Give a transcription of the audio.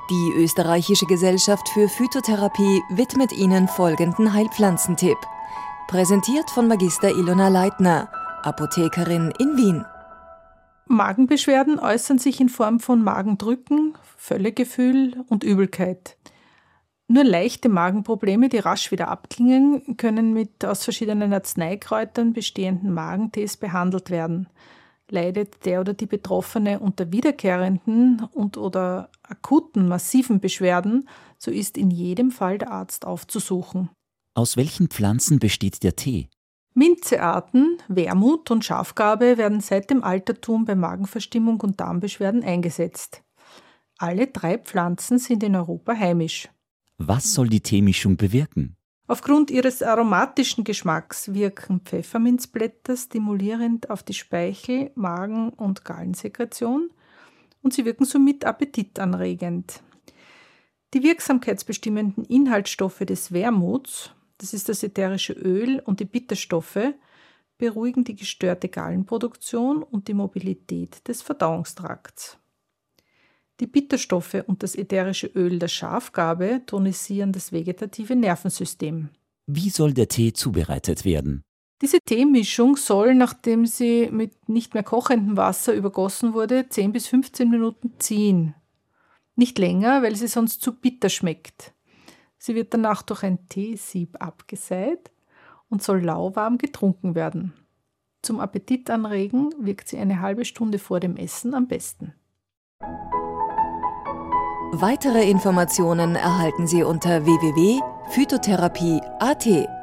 Die Österreichische Gesellschaft für Phytotherapie widmet Ihnen folgenden Heilpflanzentipp. Präsentiert von Magister Ilona Leitner, Apothekerin in Wien. Magenbeschwerden äußern sich in Form von Magendrücken, Völlegefühl und Übelkeit. Nur leichte Magenprobleme, die rasch wieder abklingen, können mit aus verschiedenen Arzneikräutern bestehenden Magentees behandelt werden. Leidet der oder die Betroffene unter wiederkehrenden und/oder akuten, massiven Beschwerden, so ist in jedem Fall der Arzt aufzusuchen. Aus welchen Pflanzen besteht der Tee? Minzearten, Wermut und Schafgarbe werden seit dem Altertum bei Magenverstimmung und Darmbeschwerden eingesetzt. Alle 3 Pflanzen sind in Europa heimisch. Was soll die Teemischung bewirken? Aufgrund ihres aromatischen Geschmacks wirken Pfefferminzblätter stimulierend auf die Speichel-, Magen- und Gallensekretion und sie wirken somit appetitanregend. Die wirksamkeitsbestimmenden Inhaltsstoffe des Wermuts, das ist das ätherische Öl und die Bitterstoffe, beruhigen die gestörte Gallenproduktion und die Mobilität des Verdauungstrakts. Die Bitterstoffe und das ätherische Öl der Schafgarbe tonisieren das vegetative Nervensystem. Wie soll der Tee zubereitet werden? Diese Teemischung soll, nachdem sie mit nicht mehr kochendem Wasser übergossen wurde, 10 bis 15 Minuten ziehen. Nicht länger, weil sie sonst zu bitter schmeckt. Sie wird danach durch ein Teesieb abgeseit und soll lauwarm getrunken werden. Zum Appetit anregen wirkt sie eine halbe Stunde vor dem Essen am besten. Weitere Informationen erhalten Sie unter www.phytotherapie.at.